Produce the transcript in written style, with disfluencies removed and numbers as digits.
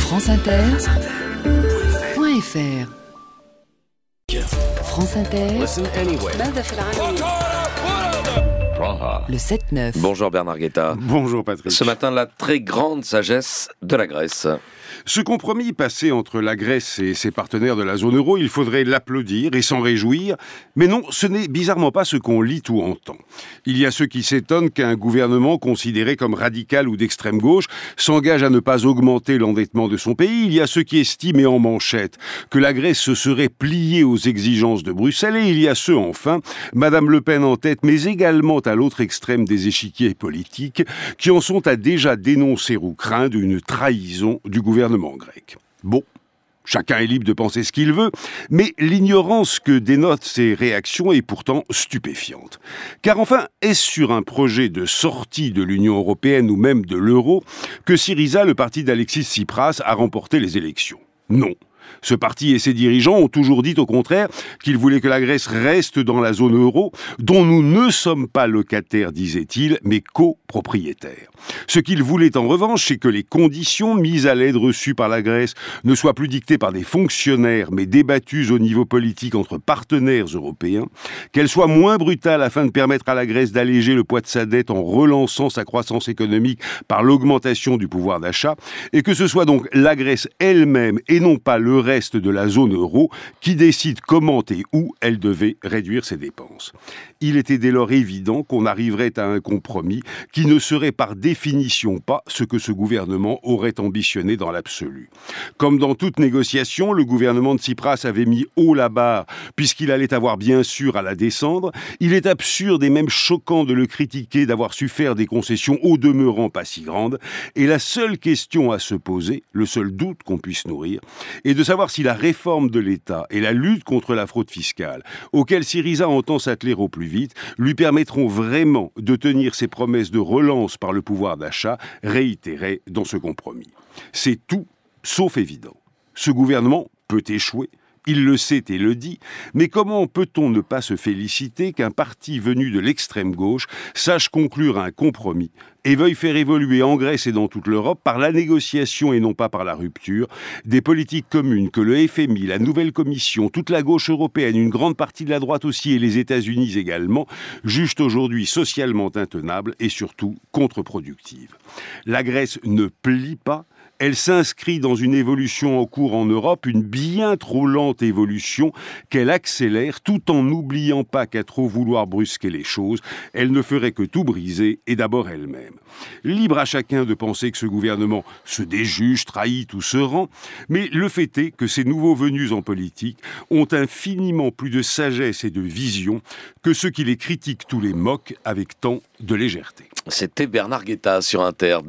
franceinter.fr. France Inter, Listen anyway. le 7-9. Bonjour Bernard Guetta. Bonjour Patrick. Ce matin, la très grande sagesse de la Grèce. Ce compromis passé entre la Grèce et ses partenaires de la zone euro, il faudrait l'applaudir et s'en réjouir. Mais non, ce n'est bizarrement pas ce qu'on lit ou entend. Il y a ceux qui s'étonnent qu'un gouvernement considéré comme radical ou d'extrême gauche s'engage à ne pas augmenter l'endettement de son pays. Il y a ceux qui estiment et en manchette que la Grèce se serait pliée aux exigences de Bruxelles. Et il y a ceux, enfin, Madame Le Pen en tête, mais également à l'autre extrême des échiquiers politiques, qui en sont à déjà dénoncer ou craindre une trahison du gouvernement grec. Bon, chacun est libre de penser ce qu'il veut, mais l'ignorance que dénotent ces réactions est pourtant stupéfiante. Car enfin, est-ce sur un projet de sortie de l'Union européenne ou même de l'euro que Syriza, le parti d'Alexis Tsipras, a remporté les élections ? Non. Ce parti et ses dirigeants ont toujours dit au contraire qu'ils voulaient que la Grèce reste dans la zone euro, dont nous ne sommes pas locataires, disait-il, mais copropriétaires. Ce qu'ils voulaient en revanche, c'est que les conditions mises à l'aide reçue par la Grèce ne soient plus dictées par des fonctionnaires, mais débattues au niveau politique entre partenaires européens, qu'elles soient moins brutales afin de permettre à la Grèce d'alléger le poids de sa dette en relançant sa croissance économique par l'augmentation du pouvoir d'achat, et que ce soit donc la Grèce elle-même et non pas le reste de la zone euro qui décide comment et où elle devait réduire ses dépenses. Il était dès lors évident qu'on arriverait à un compromis qui ne serait par définition pas ce que ce gouvernement aurait ambitionné dans l'absolu. Comme dans toute négociation, le gouvernement de Tsipras avait mis haut la barre puisqu'il allait avoir bien sûr à la descendre. Il est absurde et même choquant de le critiquer d'avoir su faire des concessions au demeurant pas si grandes. Et la seule question à se poser, le seul doute qu'on puisse nourrir, est de savoir si la réforme de l'État et la lutte contre la fraude fiscale, auxquelles Syriza entend s'atteler au plus vite, lui permettront vraiment de tenir ses promesses de relance par le pouvoir d'achat réitérées dans ce compromis. C'est tout sauf évident. Ce gouvernement peut échouer. Il le sait et le dit, mais comment peut-on ne pas se féliciter qu'un parti venu de l'extrême gauche sache conclure un compromis et veuille faire évoluer en Grèce et dans toute l'Europe, par la négociation et non pas par la rupture, des politiques communes que le FMI, la nouvelle Commission, toute la gauche européenne, une grande partie de la droite aussi et les États-Unis également, jugent aujourd'hui socialement intenables et surtout contre-productives. La Grèce ne plie pas. Elle s'inscrit dans une évolution en cours en Europe, une bien trop lente évolution qu'elle accélère tout en n'oubliant pas qu'à trop vouloir brusquer les choses, elle ne ferait que tout briser et d'abord elle-même. Libre à chacun de penser que ce gouvernement se déjuge, trahit ou se rend, mais le fait est que ces nouveaux venus en politique ont infiniment plus de sagesse et de vision que ceux qui les critiquent ou les moquent avec tant de légèreté. C'était Bernard Guetta sur Inter.